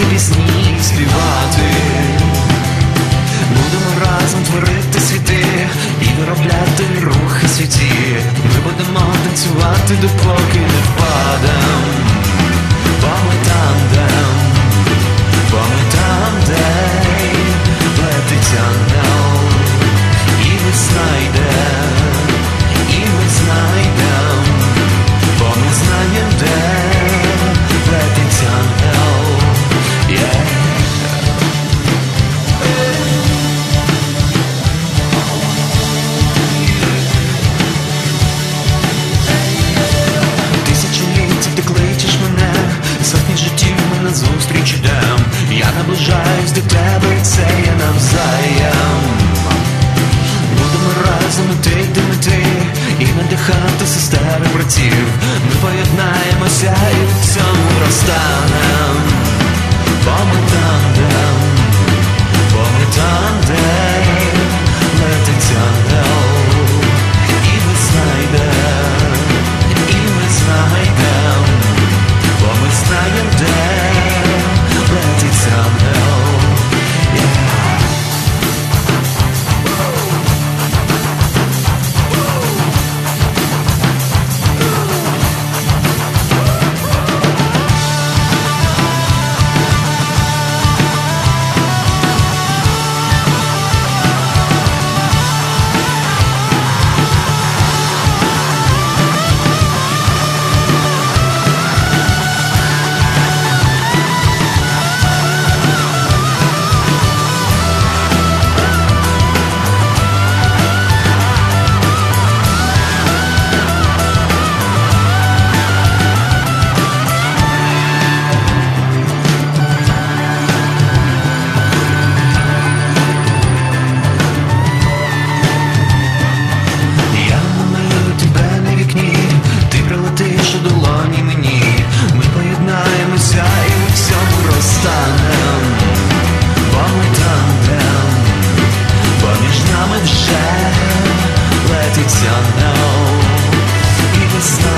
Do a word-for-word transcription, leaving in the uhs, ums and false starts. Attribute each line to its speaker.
Speaker 1: писати пісні, співати. Будемо разом творити світи і виробляти рухи світі. Ми будемо танцювати, допоки не впадем. Бо ми там, де, бо ми там, де летить ангел. І ми знайдем, і ми знайдем, бо ми знаєм, де летить ангел. Yeah. Ти кличеш мене, сотні життів ми назустріч ідем. Я наближаюсь до тебе, і це є навзаєм. Будемо разом іти, де мети, і надихати сестер і братів. Ми поєднаємося і в цьому розтанем. Бо ми там, де, бо ми там, де летить ангел. І ми знайдем, і ми знайдем, бо ми знаєм, де летить ангел. Yeah. It's